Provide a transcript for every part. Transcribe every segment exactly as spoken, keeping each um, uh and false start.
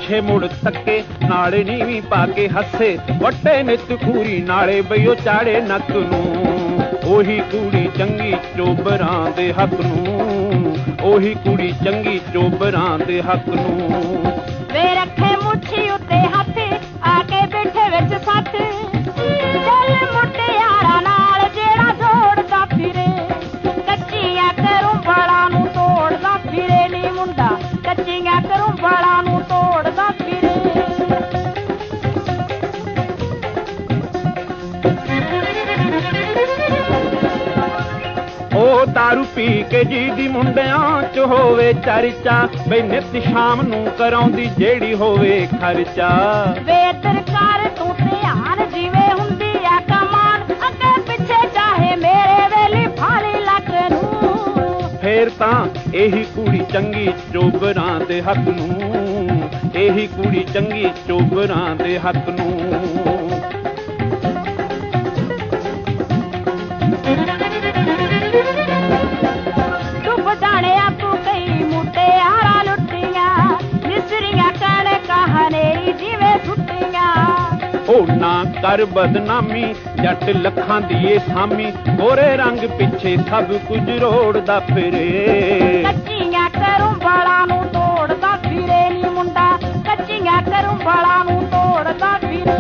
ਪਿੱਛੇ ਮੁੜ ਤੱਕੇ ਨਾਲੇ ਨੀਵੀਂ ਪਾ ਕੇ ਹੱਸੇ ਵੱਟੇ ਨਿੱਤ ਖੂਰੀ ਨਾਲੇ ਬਈਓ ਚਾੜੇ ਨੱਕ ਨੂੰ ਉਹੀ ਕੁੜੀ ਚੰਗੀ ਚੋਬਰਾਂ ਦੇ ਹੱਕ ਨੂੰ ਉਹੀ ਕੁੜੀ ਚੰਗੀ ਚੋਬਰਾਂ ਦੇ ਹੱਕ ਨੂੰ ਵੇ ਰੱਖੇ ਮੁੱਛੀ ਉੱਤੇ ਹੱਥ ਆ ਕੇ ਬੈਠੇ ਵਿੱਚ ਸੱਤ ਚੱਲ ਮੁਟਿਆਰਾਂ ਨਾਲ ਜਿਹੜਾ ਦੌੜਦਾ ਫਿਰੇ ਕੱਚੀਆਂ ਕਰੂੰਬਲਾਂ ਨੂੰ ਤੋੜਦਾ ਫਿਰੇ ਨੀ ਮੁੰਡਾ ਕੱਚੀਆਂ ਕਰੂੰਬਲਾਂ ਨੂੰ ਤੋੜਦਾ ਫਿਰੇ ਉਹ ਦਾਰੂ ਪੀ ਕੇ ਜੀ ਦੀ ਮੁੰਡਿਆਂ ਚ ਹੋਵੇ ਚਰਚਾ ਬਈ ਨਿੱਤ ਸ਼ਾਮ ਨੂੰ ਕਰਾਉਂਦੀ ਜਿਹੜੀ ਹੋਵੇ ਖਰਚਾ ਵੇ ਸਰਕਾਰ ਤੂੰ ਧਿਆਨ ਜਿਵੇਂ ਹੁੰਦੀ ਆ ਕਮਾਨ ਅੱਗੇ ਪਿੱਛੇ ਚਾਹੇ ਮੇਰੇ ਵੇਲੀ ਫਾਲੀ ਲੱਕ ਨੂੰ ਫੇਰ ਤਾਂ ਇਹੀ ਕੁੜੀ ਚੰਗੀ ਚੋਬਰਾਂ ਦੇ ਹੱਕ ਨੂੰ ਇਹੀ ਕੁੜੀ ਚੰਗੀ ਚੋਬਰਾਂ ਦੇ ਹੱਕ ਨੂੰ ਉਹ ਨਾ ਕਰ ਬਦਨਾਮੀ ਜੱਟ ਲੱਖਾਂ ਦੀ ਏ ਸਾਮੀ ਗੋਰੇ ਰੰਗ ਪਿੱਛੇ ਸਭ ਕੁਝ ਰੋੜਦਾ ਫਿਰੇ ਕੱਚੀਆਂ ਕਰੂੰਬਲਾਂ ਨੂੰ ਤੋੜਦਾ ਫਿਰੇ ਨੀ ਮੁੰਡਾ ਕੱਚੀਆਂ ਕਰੂੰਬਲਾਂ ਨੂੰ ਤੋੜਦਾ ਫਿਰੇ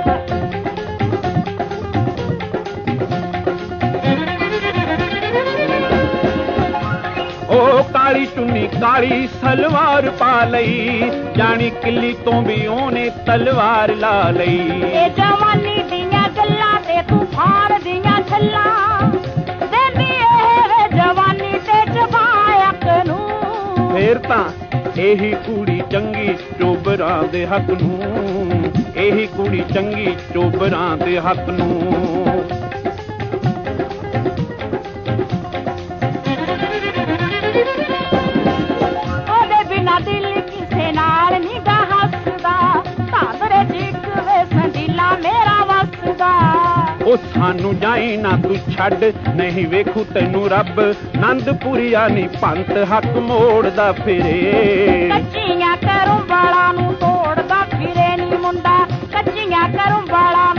ਉਹ ਕਾਲੀ ਚੁੰਨੀ ਕਾਲੀ ਸਲਵਾਰ ਪਾ ਲਈ ਜਾਣੀ ਕਿੱਲੀ ਤੋਂ ਵੀ ਉਹਨੇ ਤਲਵਾਰ ਲਾ ਲਈ ਇਹ ਜਵਾਨੀ ਦੀਆਂ ਗੱਲਾਂ ਤੇ ਤੂਫਾਨ ਦੀਆਂ ਛੱਲਾਂ ਦੇਂਦੀ ਇਹ ਜਵਾਨੀ ਤੇ ਜਵਾਇਕ ਨੂੰ ਫੇਰ ਤਾਂ ਇਹੀ ਕੁੜੀ ਚੰਗੀ ਚੋਬਰਾਂ ਦੇ ਹੱਕ ਨੂੰ ਇਹੀ ਕੁੜੀ ਚੰਗੀ ਚੋਬਰਾਂ ਦੇ ਹੱਕ ਨੂੰ ਦਿਲ ਕਿਸੇ ਨਾਲ ਨੀ ਗਾ ਹੱਸਦਾ ਧਾਦਰੇ ਜਿੱਕ ਵੇ ਸੰਦੀਲਾ ਮੇਰਾ ਵਸਦਾ ਉਹ ਸਾਨੂੰ ਜਾਈ ਨਾ ਤੂੰ ਛੱਡ ਨਹੀਂ ਵੇਖੂ ਤੈਨੂੰ ਰੱਬ ਨੰਦਪੁਰੀਆ ਨੀ ਪੰਤ ਹੱਕ ਮੋੜਦਾ ਫਿਰੇ ਕੱਚੀਆਂ ਕਰੂੰਬਲਾਂ ਨੂੰ ਤੋੜਦਾ ਫਿਰੇ ਨੀ ਮੁੰਡਾ ਕੱਚੀਆਂ ਕਰੂੰਬਲਾਂ